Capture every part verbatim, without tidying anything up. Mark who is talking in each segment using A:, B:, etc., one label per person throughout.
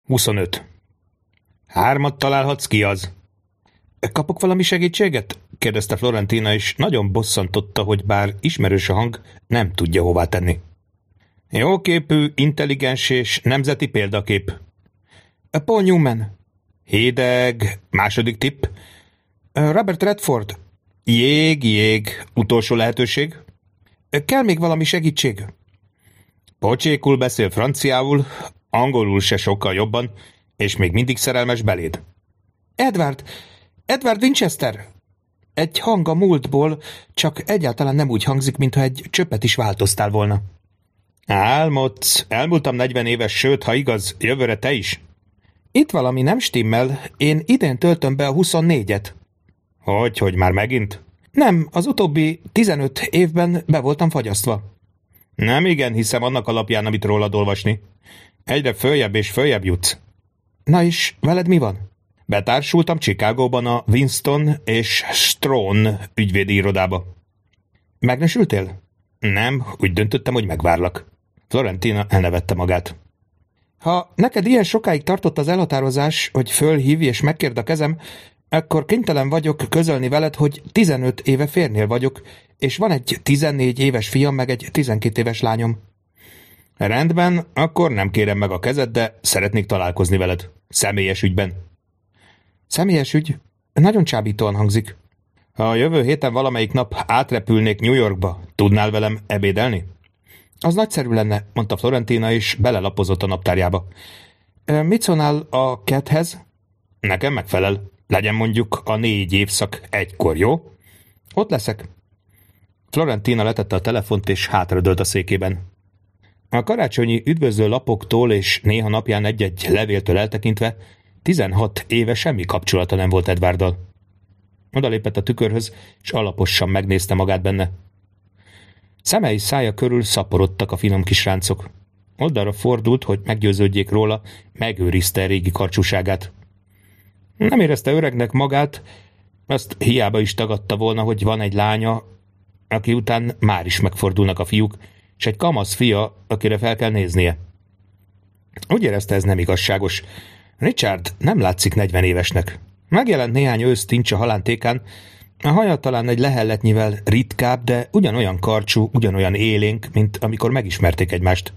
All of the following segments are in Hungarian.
A: huszonöt. Hármat találhatsz, ki az? Kapok valami segítséget? Kérdezte Florentina, és nagyon bosszantotta, hogy bár ismerős a hang, nem tudja hová tenni. Jóképű, intelligens és nemzeti példakép. Paul Newman. Hideg. Második tipp. Robert Redford. Jég, jég. Utolsó lehetőség. Kell még valami segítség? Pocsékul beszél franciául, angolul se sokkal jobban, és még mindig szerelmes beléd. Edward. Edward Winchester. Egy hang a múltból, csak egyáltalán nem úgy hangzik, mintha egy csöppet is változtál volna. Álmodsz. Elmúltam negyven éves, sőt, ha igaz, jövőre te is. Itt valami nem stimmel. Én idén töltöm be a huszonnégyet. Hogy, hogy már megint? Nem, az utóbbi tizenöt évben be voltam fagyasztva. Nem igen, hiszem annak alapján, amit rólad olvasni. Egyre följebb és följebb jutsz. Na és veled mi van? Betársultam Chicagóban a Winston és Strawn ügyvédi irodába. Megnősültél? Nem, úgy döntöttem, hogy megvárlak. Florentina elnevette magát. Ha neked ilyen sokáig tartott az elhatározás, hogy fölhívj és megkérd a kezem, akkor kénytelen vagyok közölni veled, hogy tizenöt éve férnél vagyok, és van egy tizennégy éves fiam, meg egy tizenkét éves lányom. Rendben, akkor nem kérem meg a kezed, de szeretnék találkozni veled. Személyes ügyben. Személyes ügy? Nagyon csábítóan hangzik. Ha a jövő héten valamelyik nap átrepülnék New Yorkba, tudnál velem ebédelni? Az nagyszerű lenne, mondta Florentina, és belelapozott a naptárjába. Mit szólnál a ketthez? Nekem megfelel. Legyen mondjuk a négy évszak egykor, jó? Ott leszek. Florentina letette a telefont, és hátradőlt a székében. A karácsonyi üdvözlő lapoktól és néha napján egy-egy levéltől eltekintve tizenhat éve semmi kapcsolata nem volt Edwarddal. Odalépett a tükörhöz, és alaposan megnézte magát benne. Szemei szája körül szaporodtak a finom kis ráncok. Oldalra fordult, hogy meggyőződjék róla, megőrizte régi karcsúságát. Nem érezte öregnek magát, azt hiába is tagadta volna, hogy van egy lánya, aki után már is megfordulnak a fiúk, és egy kamasz fia, akire fel kell néznie. Úgy érezte, ez nem igazságos. Richard nem látszik negyven évesnek. Megjelent néhány ősz tincs a halántékán, a haja talán egy lehelletnyivel ritkább, de ugyanolyan karcsú, ugyanolyan élénk, mint amikor megismerték egymást.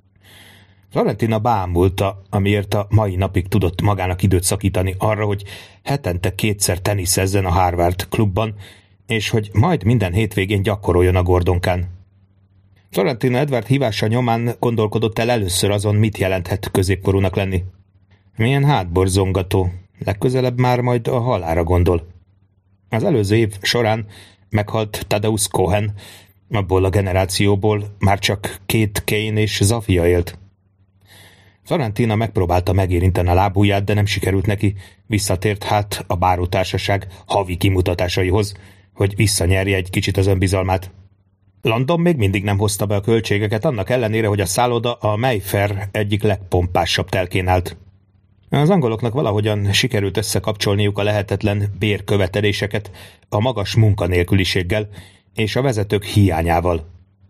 A: Florentina bámulta, amiért a mai napig tudott magának időt szakítani arra, hogy hetente kétszer teniszezzen a Harvard klubban, és hogy majd minden hétvégén gyakoroljon a Gordonkán. Florentina Edward hívása nyomán gondolkodott el először azon, mit jelenthet középkorúnak lenni. Milyen hátborzongató, legközelebb már majd a halálra gondol. Az előző év során meghalt Thaddeus Cohen, abból a generációból már csak Kate Kane és Zafia élt. Florentina megpróbálta megérinteni a lábujját, de nem sikerült neki, visszatért hát a bárótársaság havi kimutatásaihoz, hogy visszanyerje egy kicsit az önbizalmát. London még mindig nem hozta be a költségeket, annak ellenére, hogy a szálloda a Mayfair egyik legpompásabb telkén állt. Az angoloknak valahogyan sikerült összekapcsolniuk a lehetetlen bérköveteléseket a magas munkanélküliséggel és a vezetők hiányával.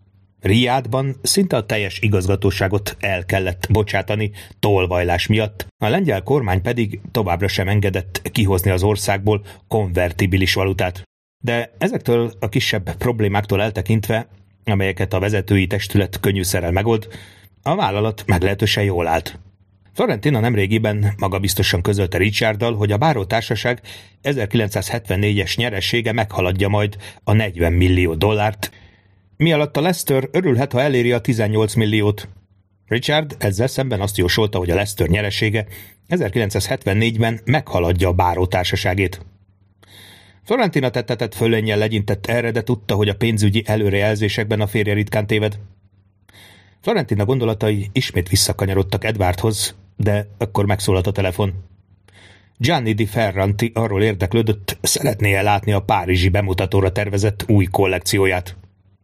A: Riádban szinte a teljes igazgatóságot el kellett bocsátani tolvajlás miatt, a lengyel kormány pedig továbbra sem engedett kihozni az országból konvertibilis valutát. De ezektől a kisebb problémáktól eltekintve, amelyeket a vezetői testület könnyűszerrel megold, a vállalat meglehetősen jól állt. Florentina nemrégiben magabiztosan közölte Richarddal, hogy a bárótársaság ezerkilencszázhetvennégyes nyeressége meghaladja majd a negyven millió dollárt, mi alatt a Leicester örülhet, ha eléri a tizennyolc milliót. Richard ezzel szemben azt jósolta, hogy a Leicester nyeresége ezerkilencszázhetvennégyben meghaladja a bárótársaságét. Florentina tettetett fölénnyel legyintett erre, de tudta, hogy a pénzügyi előrejelzésekben a férje ritkán téved. Florentina gondolatai ismét visszakanyarodtak Edwardhoz, de akkor megszólalt a telefon. Gianni Di Ferranti arról érdeklődött, szeretné-e látni a párizsi bemutatóra tervezett új kollekcióját.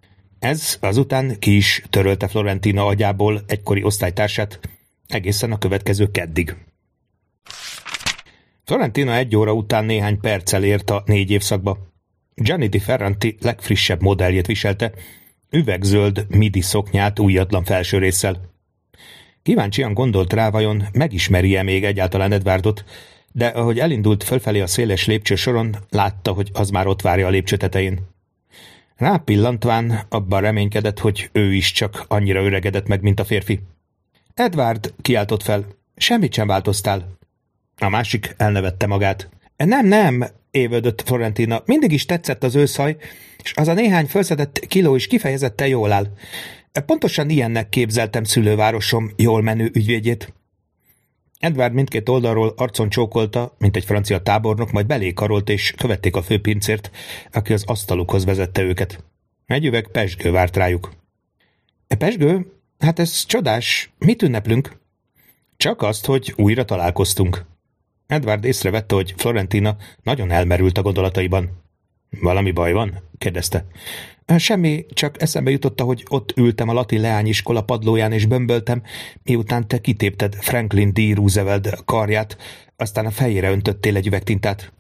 A: Ez azután ki is törölte Florentina agyából egykori osztálytársát egészen a következő keddig. Florentina egy óra után néhány perccel ért a négy évszakba. Gianni Di Ferranti legfrissebb modelljét viselte, üvegzöld midi szoknyát újatlan felső résszel. Kíváncsian gondolt rá, vajon megismeri-e még egyáltalán Edwardot, de ahogy elindult fölfelé a széles lépcsősoron, látta, hogy az már ott várja a lépcső tetején. Rápillantván abban reménykedett, hogy ő is csak annyira öregedett meg, mint a férfi. Edward, kiáltott fel, semmit sem változtál. A másik elnevette magát. Nem, nem, évődött Florentina, mindig is tetszett az őszhaj, és az a néhány fölszedett kiló is kifejezetten jól áll. Pontosan ilyennek képzeltem szülővárosom jól menő ügyvédjét. Edward mindkét oldalról arcon csókolta, mint egy francia tábornok, majd belé karolt, és követték a főpincért, aki az asztalukhoz vezette őket. Egy üveg pezsgő várt rájuk. E pezsgő? Hát ez csodás. Mit ünneplünk? Csak azt, hogy újra találkoztunk. Edward észrevette, hogy Florentina nagyon elmerült a gondolataiban. Valami baj van? kérdezte. Semmi, csak eszembe jutotta, hogy ott ültem a latin leányiskola padlóján és bömböltem, miután te kitépted Franklin D. Roosevelt karját, aztán a fejére öntöttél egy üvegtintát.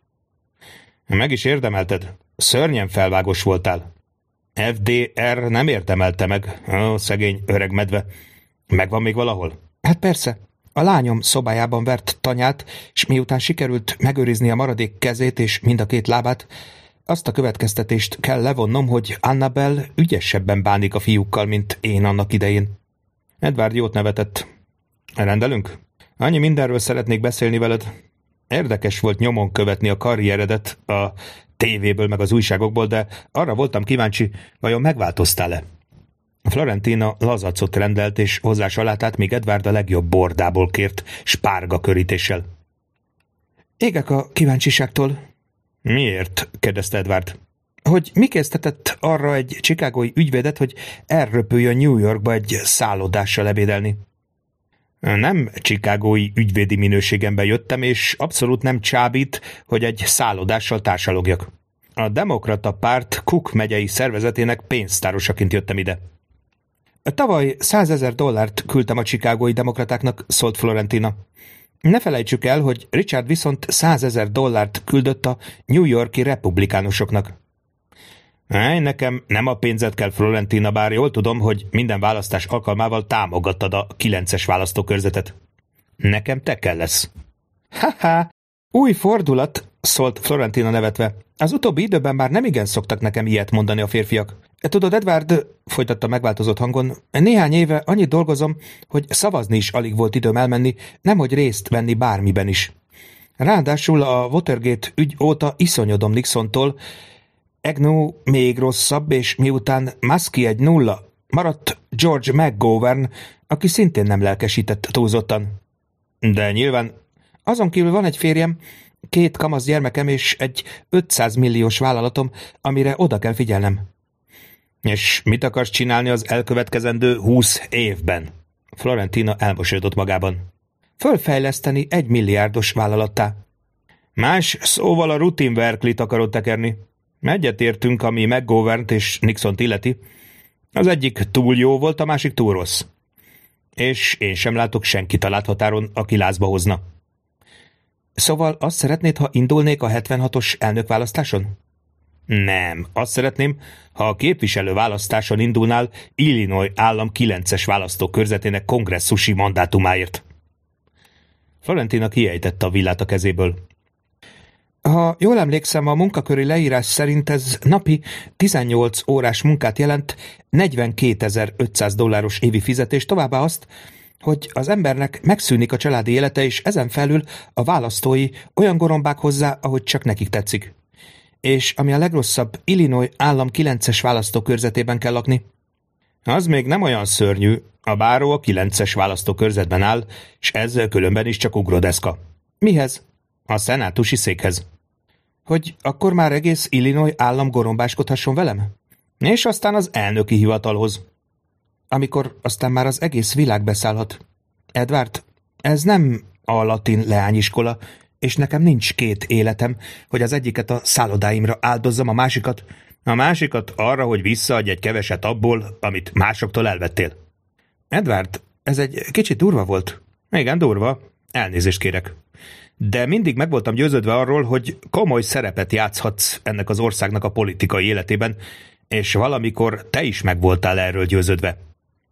A: Meg is érdemelted. Szörnyen felvágos voltál. F D R nem érdemelte meg. Ó, szegény öreg medve. Megvan még valahol? Hát persze. A lányom szobájában vert tanyát, és miután sikerült megőrizni a maradék kezét és mind a két lábát, azt a következtetést kell levonnom, hogy Annabel ügyesebben bánik a fiúkkal, mint én annak idején. Edward jót nevetett. Rendelünk? Annyi mindenről szeretnék beszélni veled. Érdekes volt nyomon követni a karrieredet a tévéből meg az újságokból, de arra voltam kíváncsi, vajon megváltoztál-e? Florentina lazacot rendelt és hozzá salátát, míg Edward a legjobb bordából kért, spárga körítéssel. Égek a kíváncsiságtól. Miért? kérdezte Edward. Hogy mi késztetett arra egy chicagói ügyvédet, hogy elröpüljön New Yorkba egy szállodással ebédelni? Nem chicagói ügyvédi minőségemben jöttem, és abszolút nem csábít, hogy egy szállodással társalogjak. A demokrata párt Cook megyei szervezetének pénztárosaként jöttem ide. Tavaly százezer dollárt küldtem a chicagói demokratáknak, szólt Florentina. Ne felejtsük el, hogy Richard viszont százezer dollárt küldött a New Yorki republikánusoknak. Áj, nekem nem a pénzed kell, Florentina, bár jól tudom, hogy minden választás alkalmával támogattad a kilences választókörzetet. Nekem te kell lesz. Ha-ha, új fordulat, szólt Florentina nevetve. Az utóbbi időben már nem igen szoktak nekem ilyet mondani a férfiak. Tudod, Edward, folytatta megváltozott hangon, néhány éve annyit dolgozom, hogy szavazni is alig volt időm elmenni, nemhogy részt venni bármiben is. Ráadásul a Watergate ügy óta iszonyodom Nixontól, Agnew még rosszabb, és miután Muskie egy nulla, maradt George McGovern, aki szintén nem lelkesített túlzottan. De nyilván azon kívül van egy férjem, két kamasz gyermekem és egy ötszáz milliós vállalatom, amire oda kell figyelnem. És mit akarsz csinálni az elkövetkezendő húsz évben? Florentina elmosolyodott magában. Fölfejleszteni egy milliárdos vállalattá. Más szóval a rutin verklit akarod tekerni. Egyetértünk, ami McGovernt és Nixont illeti. Az egyik túl jó volt, a másik túl rossz. És én sem látok senkit a láthatáron, aki lázba hozna. Szóval azt szeretnéd, ha indulnék a hetvenhatos elnökválasztáson? Nem, azt szeretném, ha a képviselő választáson indulnál Illinois állam kilences választókörzetének kongresszusi mandátumáért. Florentina kiejtette a villát a kezéből. Ha jól emlékszem, a munkaköri leírás szerint ez napi tizennyolc órás munkát jelent, negyvenkétezer-ötszáz dolláros évi fizetés, továbbá azt, hogy az embernek megszűnik a családi élete, és ezen felül a választói olyan gorombák hozzá, ahogy csak nekik tetszik. És ami a legrosszabb, Illinois állam kilences választókörzetében kell lakni. Az még nem olyan szörnyű, a báró a kilences választókörzetben áll, és ez különben is csak ugrodeszka. Mihez? A szenátusi székhez. Hogy akkor már egész Illinois állam gorombáskodhasson velem? És aztán az elnöki hivatalhoz. Amikor aztán már az egész világ beszállhat. Edward, ez nem a latin leányiskola, és nekem nincs két életem, hogy az egyiket a szállodáimra áldozzam, a másikat, a másikat arra, hogy visszaadj egy keveset abból, amit másoktól elvettél. Edward, ez egy kicsit durva volt. Igen, durva. Elnézést kérek. De mindig meg voltam győződve arról, hogy komoly szerepet játszhatsz ennek az országnak a politikai életében, és valamikor te is meg voltál erről győződve.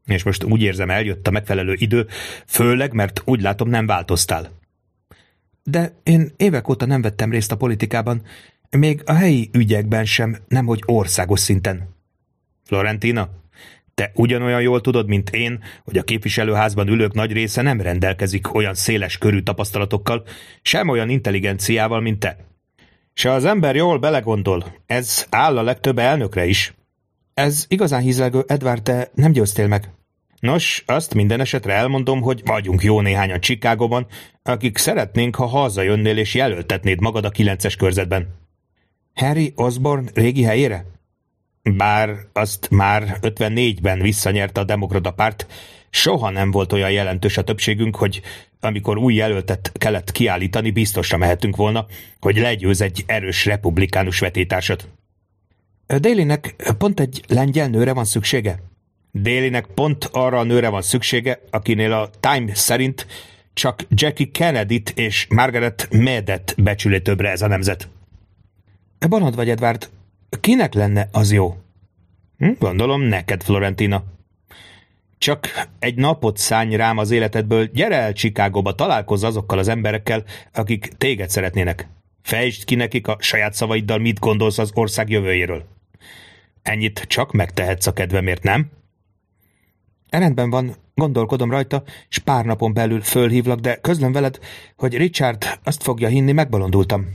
A: És most úgy érzem, eljött a megfelelő idő, főleg, mert úgy látom, nem változtál. De én évek óta nem vettem részt a politikában, még a helyi ügyekben sem, nemhogy országos szinten. Florentina, te ugyanolyan jól tudod, mint én, hogy a képviselőházban ülők nagy része nem rendelkezik olyan széles körű tapasztalatokkal, sem olyan intelligenciával, mint te. Se az ember jól belegondol, ez áll a legtöbb elnökre is. Ez igazán hízelgő, Edward, de nem győztél meg. Nos, azt minden esetre elmondom, hogy vagyunk jó néhányan Chicagóban, akik szeretnénk, ha hazajönnél és jelöltetnéd magad a kilences körzetben. Harry Osborne régi helyére? Bár azt már ötvennégyben visszanyerte a demokrata párt, soha nem volt olyan jelentős a többségünk, hogy amikor új jelöltet kellett kiállítani, biztosra mehetünk volna, hogy legyőz egy erős republikánus vetétársat. Dalynek pont egy lengyel nőre van szüksége? Dalynek pont arra a nőre van szüksége, akinél a Time szerint csak Jackie Kennedyt és Margaret Meadet becsüli többre ez a nemzet. Bolond vagy, Edward. Kinek lenne az jó? Hm, gondolom neked, Florentina. Csak egy napot szállj rám az életedből, gyere el Chicagóba, találkozz azokkal az emberekkel, akik téged szeretnének. Fejtsd ki nekik a saját szavaiddal, mit gondolsz az ország jövőjéről. Ennyit csak megtehetsz a kedvemért, nem? Rendben van, gondolkodom rajta, és pár napon belül fölhívlak, de közlöm veled, hogy Richard azt fogja hinni, megbolondultam.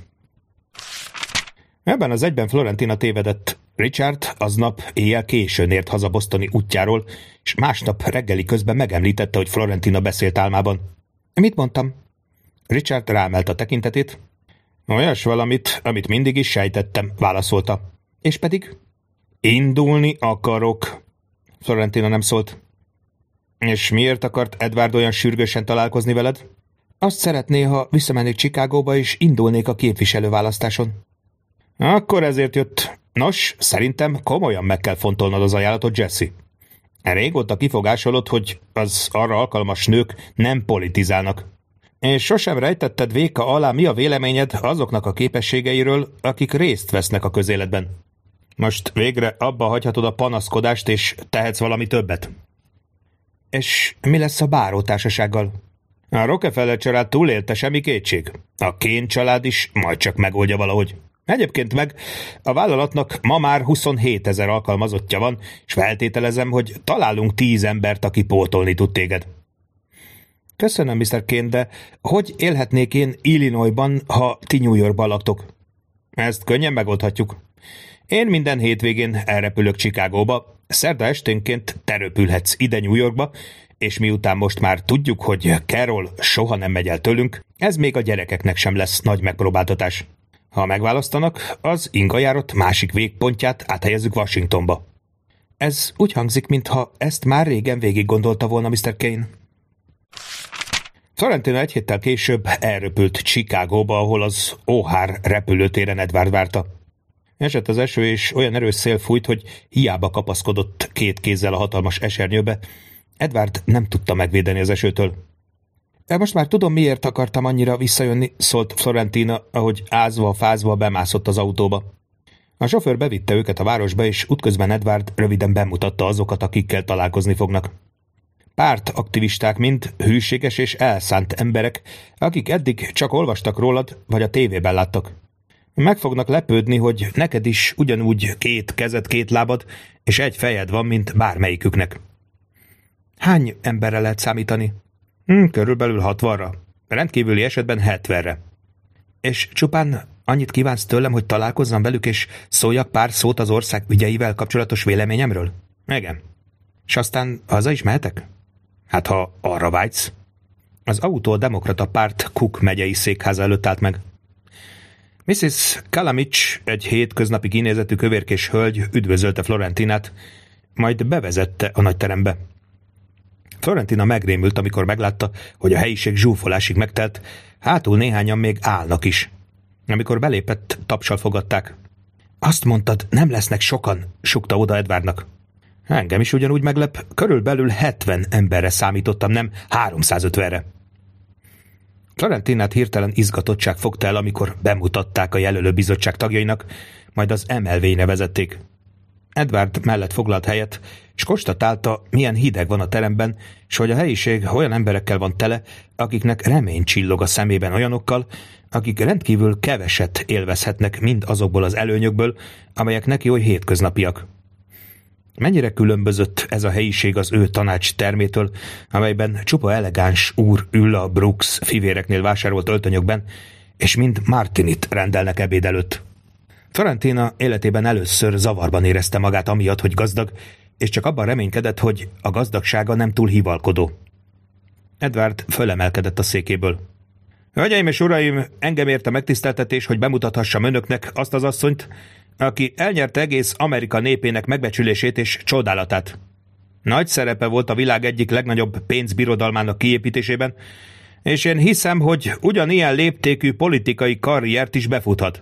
A: Ebben az egyben Florentina tévedett. Richard aznap éjjel későn ért haza Bostoni útjáról, és másnap reggeli közben megemlítette, hogy Florentina beszélt álmában. Mit mondtam? Richard rámelt a tekintetét. Olyas valamit, amit mindig is sejtettem, válaszolta. És pedig? Indulni akarok. Florentina nem szólt. És miért akart Edward olyan sürgősen találkozni veled? Azt szeretné, ha visszamennék Chicagóba, és indulnék a képviselőválasztáson. Akkor ezért jött. Nos, szerintem komolyan meg kell fontolnod az ajánlatot, Jesse. Régóta kifogásolod, hogy az arra alkalmas nők nem politizálnak. És sosem rejtetted véka alá, mi a véleményed azoknak a képességeiről, akik részt vesznek a közéletben. Most végre abba hagyhatod a panaszkodást, és tehetsz valami többet. És mi lesz a bárótársasággal? A Rockefeller család túlélte, semmi kétség. A Kane család is majd csak megoldja valahogy. Egyébként meg a vállalatnak ma már huszonhétezer alkalmazottja van, és feltételezem, hogy találunk tíz embert, aki pótolni tud téged. Köszönöm, miszter Kane, de hogy élhetnék én Illinoisban, ha ti New Yorkban laktok? Ezt könnyen megoldhatjuk. Én minden hétvégén elrepülök Chicagóba, szerda esténként te röpülhetsz ide New Yorkba, és miután most már tudjuk, hogy Carol soha nem megy el tőlünk, ez még a gyerekeknek sem lesz nagy megpróbáltatás. Ha megválasztanak, az ingajárat másik végpontját áthelyezzük Washingtonba. Ez úgy hangzik, mintha ezt már régen végig gondolta volna miszter Kane. Florentina egy héttel később elröpült Chicagóba, ahol az O'Hare repülőtéren Edward várta. Esett az eső, és olyan erős szél fújt, hogy hiába kapaszkodott két kézzel a hatalmas esernyőbe, Edward nem tudta megvédeni az esőtől. De most már tudom, miért akartam annyira visszajönni, szólt Florentina, ahogy ázva-fázva bemászott az autóba. A sofőr bevitte őket a városba, és útközben Edward röviden bemutatta azokat, akikkel találkozni fognak. Pártaktivisták mind, hűséges és elszánt emberek, akik eddig csak olvastak rólad, vagy a tévében láttak. Meg fognak lepődni, hogy neked is ugyanúgy két kezed, két lábad, és egy fejed van, mint bármelyiküknek. Hány emberre lehet számítani? Hm, körülbelül hatvanra. Rendkívüli esetben hetvenre. És csupán annyit kívánsz tőlem, hogy találkozzam velük, és szóljak pár szót az ország ügyeivel kapcsolatos véleményemről? Igen. És aztán haza is mehetek? Hát, ha arra vágysz. Az autó a demokrata párt Cook megyei székháza előtt állt meg. missziz Kalamich, egy hétköznapi kinézetű kövérkés hölgy üdvözölte Florentinát, majd bevezette a nagyterembe. Florentina megrémült, amikor meglátta, hogy a helyiség zsúfolásig megtelt, hátul néhányan még állnak is. Amikor belépett, tapssal fogadták. Azt mondtad, nem lesznek sokan, sukta oda Edwardnak. Engem is ugyanúgy meglep, körülbelül hetven emberre számítottam, nem háromszázötvenre. Florentinát hirtelen izgatottság fogta el, amikor bemutatták a jelölőbizottság tagjainak, majd az em el vé-re vezették. Edward mellett foglalt helyet, és konstatálta, milyen hideg van a teremben, és hogy a helyiség olyan emberekkel van tele, akiknek remény csillog a szemében, olyanokkal, akik rendkívül keveset élvezhetnek mind azokból az előnyökből, amelyek neki oly hétköznapiak. Mennyire különbözött ez a helyiség az ő tanács termétől, amelyben csupa elegáns úr ül a Brooks fivéreknél vásárolt öltönyökben, és mind Martinit rendelnek ebéd előtt. Florentina életében először zavarban érezte magát amiatt, hogy gazdag, és csak abban reménykedett, hogy a gazdagsága nem túl hivalkodó. Edward fölemelkedett a székéből. Hölgyeim és uraim, engem ért a megtiszteltetés, hogy bemutathassam önöknek azt az asszonyt, aki elnyerte egész Amerika népének megbecsülését és csodálatát. Nagy szerepe volt a világ egyik legnagyobb pénzbirodalmának kiépítésében, és én hiszem, hogy ugyanilyen léptékű politikai karriert is befuthat.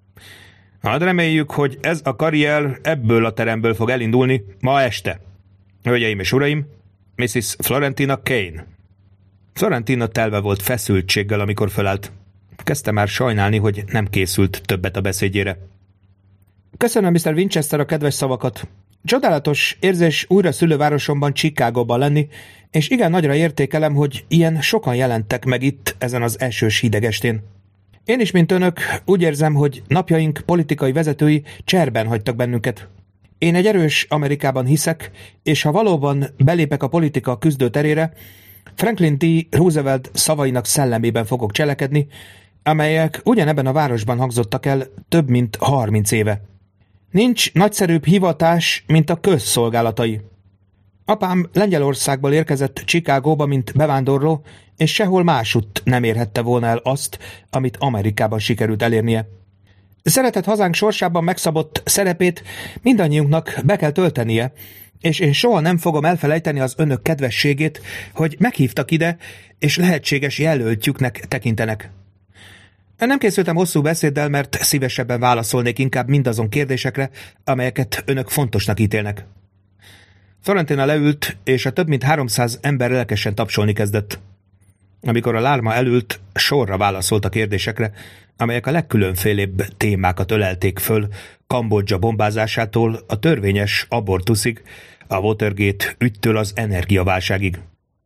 A: Hadd reméljük, hogy ez a karrier ebből a teremből fog elindulni ma este. Hölgyeim és uraim, missziz Florentina Kane. Florentina telve volt feszültséggel, amikor fölállt. Kezdte már sajnálni, hogy nem készült többet a beszédjére. Köszönöm, miszter Winchester, a kedves szavakat. Csodálatos érzés újra szülővárosomban, Chicagóban lenni, és igen nagyra értékelem, hogy ilyen sokan jelentek meg itt ezen az esős hidegestén. Én is, mint önök, úgy érzem, hogy napjaink politikai vezetői cserben hagytak bennünket. Én egy erős Amerikában hiszek, és ha valóban belépek a politika küzdőterére, Franklin D. Roosevelt szavainak szellemében fogok cselekedni, amelyek ugyanebben a városban hangzottak el több mint harminc éve. Nincs nagyszerűbb hivatás, mint a közszolgálatai. Apám Lengyelországból érkezett Chicagóba, mint bevándorló, és sehol másutt nem érhette volna el azt, amit Amerikában sikerült elérnie. Szeretett hazánk sorsában megszabott szerepét mindannyiunknak be kell töltenie, és én soha nem fogom elfelejteni az önök kedvességét, hogy meghívtak ide, és lehetséges jelöltjüknek tekintenek. Nem készültem hosszú beszéddel, mert szívesebben válaszolnék inkább mindazon kérdésekre, amelyeket önök fontosnak ítélnek. Florentina leült, és a több mint háromszáz ember lelkesen tapsolni kezdett. Amikor a lárma elült, sorra válaszolt a kérdésekre, amelyek a legkülönfélébb témákat ölelték föl, Kambodzsa bombázásától a törvényes abortuszig, a Watergate ügytől az energiaválságig.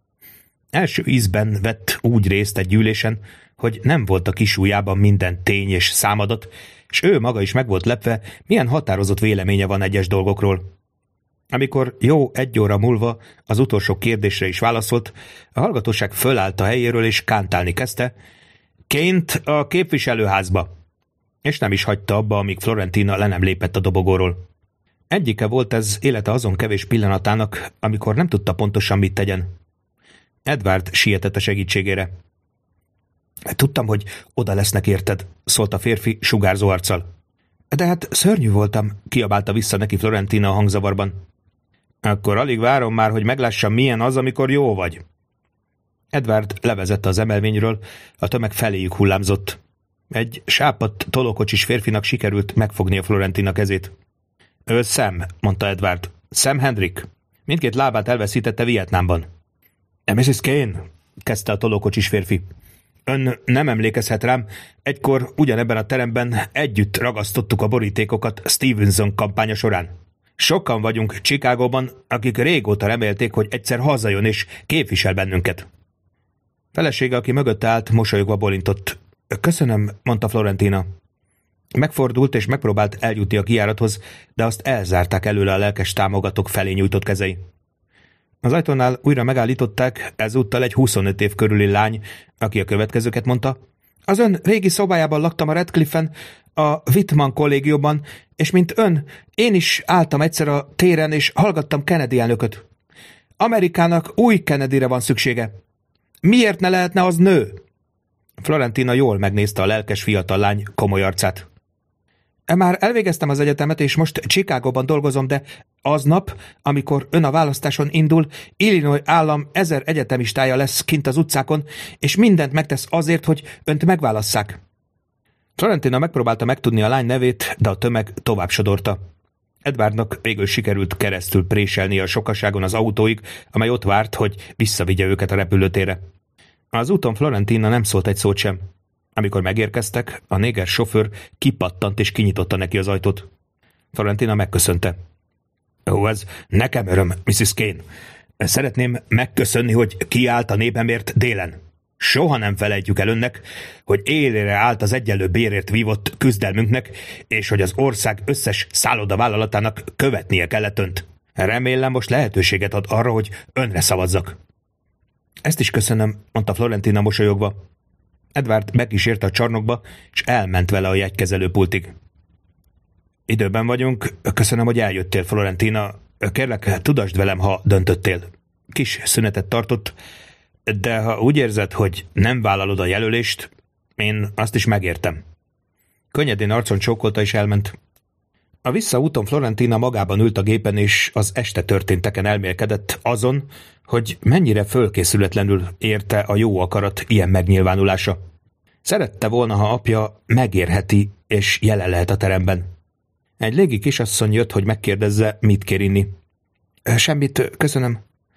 A: Első ízben vett úgy részt egy gyűlésen, hogy nem volt a kisujjában minden tény és számadat, és ő maga is meg volt lepve, milyen határozott véleménye van egyes dolgokról. Amikor jó egy óra múlva az utolsó kérdésre is válaszolt, a hallgatóság fölállt a helyéről és kántálni kezdte, Kane-t a képviselőházba, és nem is hagyta abba, amíg Florentina le nem lépett a dobogóról. Egyike volt ez élete azon kevés pillanatának, amikor nem tudta pontosan mit tegyen. Edward sietett a segítségére. Tudtam, hogy oda lesznek, érted, szólt a férfi sugárzó arccal. De hát szörnyű voltam, kiabálta vissza neki Florentina a hangzavarban. Akkor alig várom már, hogy meglássam, milyen az, amikor jó vagy. Edward levezette az emelvényről, a tömeg feléjük hullámzott. Egy sápadt tolókocsis férfinak sikerült megfogni a Florentina kezét. Ő Sam, mondta Edward. Sam Hendrick. Mindkét lábát elveszítette Vietnámban. missziz Kane, kezdte a tolókocsis férfi. Ön nem emlékezhet rám, egykor ugyanebben a teremben együtt ragasztottuk a borítékokat Stevenson kampánya során. Sokan vagyunk Chicagóban, akik régóta remélték, hogy egyszer hazajön és képvisel bennünket. Felesége, aki mögötte állt, mosolyogva bólintott. Köszönöm, mondta Florentina. Megfordult és megpróbált eljutni a kijárathoz, de azt elzárták előle a lelkes támogatók felé nyújtott kezei. Az ajtónál újra megállították, ezúttal egy huszonöt év körüli lány, aki a következőket mondta. Az ön régi szobájában laktam a Radcliffe-en, a Whitman kollégiumban, és mint ön, én is álltam egyszer a téren, és hallgattam Kennedy elnököt. Amerikának új Kennedyre van szüksége. Miért ne lehetne az nő? Florentina jól megnézte a lelkes fiatal lány komoly arcát. Már elvégeztem az egyetemet, és most Chicagóban dolgozom, de aznap, amikor ön a választáson indul, Illinois állam ezer egyetemistája lesz kint az utcákon, és mindent megtesz azért, hogy önt megválasszák. Florentina megpróbálta megtudni a lány nevét, de a tömeg tovább sodorta. Edwardnak végül sikerült keresztül préselni a sokaságon az autóig, amely ott várt, hogy visszavigye őket a repülőtérre. Az úton Florentina nem szólt egy szót sem. Amikor megérkeztek, a néger sofőr kipattant és kinyitotta neki az ajtót. Florentina megköszönte. Ó, ez nekem öröm, missziz Kane. Szeretném megköszönni, hogy kiállt a népemért délen. Soha nem felejtjük el önnek, hogy élére állt az egyenlő bérért vívott küzdelmünknek, és hogy az ország összes szállodavállalatának követnie kellett önt. Remélem most lehetőséget ad arra, hogy önre szavazzak. Ezt is köszönöm, mondta Florentina mosolyogva. Edward megkísérte a csarnokba, és elment vele a jegykezelő pultig. Időben vagyunk, köszönöm, hogy eljöttél, Florentina. Kérlek, tudasd velem, ha döntöttél. Kis szünetet tartott, de ha úgy érzed, hogy nem vállalod a jelölést, én azt is megértem. Könnyedén arcon csókolta és elment. A visszaúton Florentina magában ült a gépen, és az este történteken elmélkedett azon, hogy mennyire fölkészületlenül érte a jó akarat ilyen megnyilvánulása. Szerette volna, ha apja megérheti, és jelen lehet a teremben. Egy légi kisasszony jött, hogy megkérdezze, mit kér inni. Semmit, köszönöm.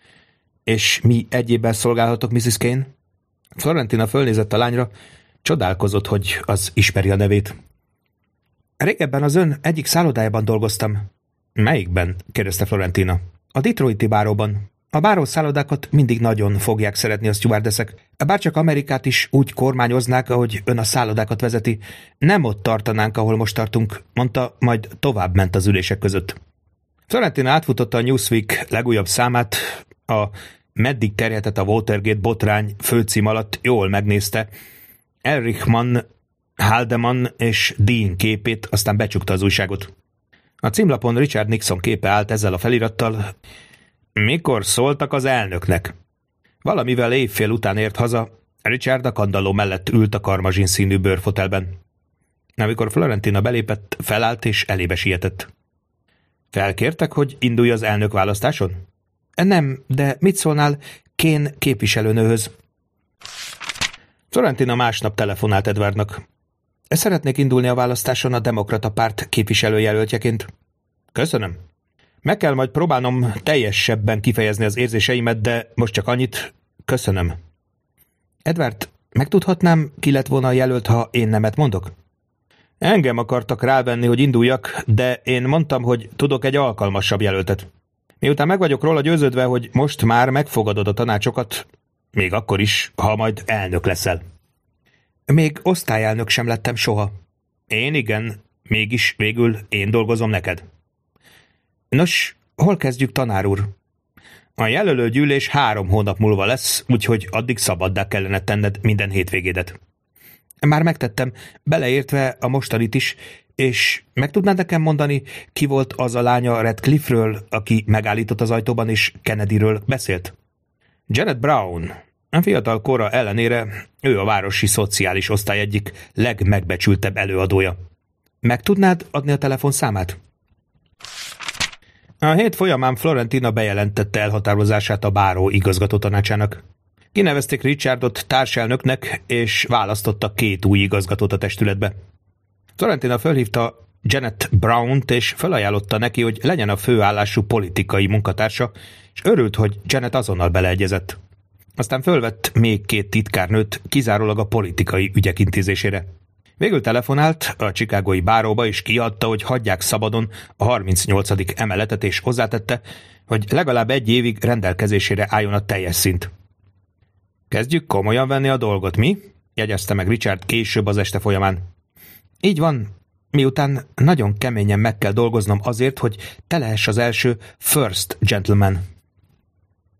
A: És mi egyébben szolgálhatok, missziz Kane? Florentina fölnézett a lányra, csodálkozott, hogy az ismeri a nevét. Régebben az ön egyik szállodájában dolgoztam. Melyikben? kérdezte Florentina. A Detroiti báróban. A bárószállodákat mindig nagyon fogják szeretni a stewardessek. Bárcsak Amerikát is úgy kormányoznák, ahogy ön a szállodákat vezeti. Nem ott tartanánk, ahol most tartunk, mondta, majd tovább ment az ülések között. Florentina átfutotta a Newsweek legújabb számát, a Meddig terjedhet a Watergate botrány főcím alatt jól megnézte Erich Mann, Haldeman és Dean képét, aztán becsukta az újságot. A címlapon Richard Nixon képe állt ezzel a felirattal: Mikor szóltak az elnöknek? Valamivel évfél után ért haza, Richard a kandalló mellett ült a karmazsin színű bőrfotelben. Amikor Florentina belépett, felállt és elébe sietett. Felkértek, hogy indulj az elnök választáson? Nem, de mit szólnál Kane képviselőnőhöz? Florentina másnap telefonált Edwardnak. Szeretnék indulni a választáson a demokrata párt képviselőjelöltjeként. Köszönöm. Meg kell majd próbálnom teljesebben kifejezni az érzéseimet, de most csak annyit, köszönöm. Edward, megtudhatnám, ki lett volna a jelölt, ha én nemet mondok? Engem akartak rávenni, hogy induljak, de én mondtam, hogy tudok egy alkalmasabb jelöltet. Miután meg vagyok róla győződve, hogy most már megfogadod a tanácsokat, még akkor is, ha majd elnök leszel. Még osztályelnök sem lettem soha. Én igen, mégis végül én dolgozom neked. Nos, hol kezdjük, tanár úr? A jelölőgyűlés három hónap múlva lesz, úgyhogy addig szabaddá kellene tenned minden hétvégédet. Már megtettem, beleértve a mostanit is, és meg tudnád nekem mondani, ki volt az a lánya Radcliffe-ről, aki megállított az ajtóban és Kennedyről beszélt? Janet Brown. A fiatal kora ellenére ő a városi szociális osztály egyik legmegbecsültebb előadója. Meg tudnád adni a telefonszámát? A hét folyamán Florentina bejelentette elhatározását a báró igazgatótanácsának. Kinevezték Richardot társelnöknek, és választottak két új igazgatót a testületbe. Florentina fölhívta Janet Brownt, és felajánlotta neki, hogy legyen a főállású politikai munkatársa, és örült, hogy Janet azonnal beleegyezett. Aztán fölvett még két titkárnőt, kizárólag a politikai ügyek intézésére. Végül telefonált a chicagói báróba, és kiadta, hogy hagyják szabadon a harmincnyolcadik emeletet, és hozzátette, hogy legalább egy évig rendelkezésére álljon a teljes szint. Kezdjük komolyan venni a dolgot, mi? Jegyezte meg Richard később az este folyamán. Így van, miután nagyon keményen meg kell dolgoznom azért, hogy te lehess az első first gentleman.